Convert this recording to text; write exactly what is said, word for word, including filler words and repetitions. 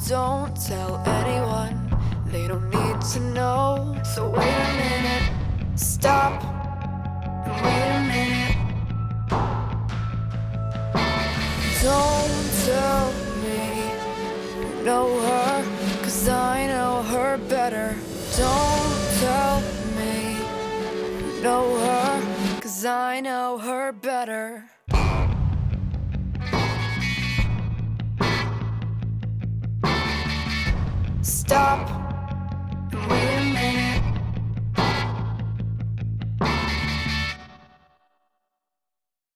Don't tell anyone, they don't need to know. So wait a minute, stop, and wait a minute. Don't tell me you know her, 'cause I know her better. Don't tell me you know her, 'cause I know her better. Stop.